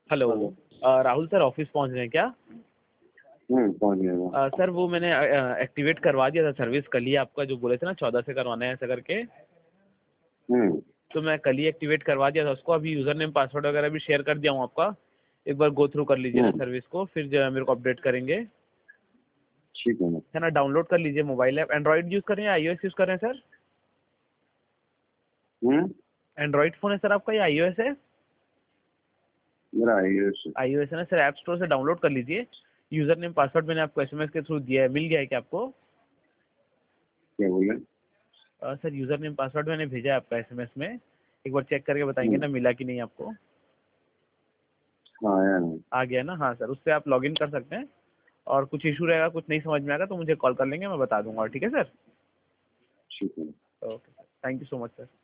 Hello. Hello. Rahul sir office पहुंच रहे हैं क्या? पहुंच गया। सर वो मैंने एक्टिवेट करवा दिया था सर्विस कल ही, आपका जो बोले थे ना 14 से करवाना है ऐसा करके। तो मैं कल ही एक्टिवेट करवा दिया था उसको। अभी यूजर नेम पासवर्ड वगैरह भी शेयर कर दिया हूँ आपका। एक बार गो थ्रू कर लीजिए ना सर्विस को, फिर जो है मेरे को अपडेट करेंगे। ठीक है ना। है ना, डाउनलोड कर लीजिए मोबाइल ऐप। एंड्रॉइड यूज़ कर रहे हैं या iOS यूज़ कर रहे हैं सर? एंड्रॉइड फ़ोन है सर आपका या iOS है? मेरा iOS है। iOS है ना सर, ऐप स्टोर से डाउनलोड कर लीजिए। यूजर नेम पासवर्ड मैंने आपको SMS के थ्रू दिया है, मिल गया है क्या आपको? क्या बोले? सर यूजर नेम पासवर्ड मैंने भेजा है आपका SMS में, एक बार चेक करके बताएंगे ना मिला कि नहीं आपको? हाँ आया ना। आ गया ना? हाँ सर, उससे आप लॉगिन कर सकते हैं। और कुछ इशू रहेगा, कुछ नहीं समझ में आएगा तो मुझे कॉल कर लेंगे, मैं बता दूंगा। ठीक है सर? ठीक है। Okay sir, thank you so much sir.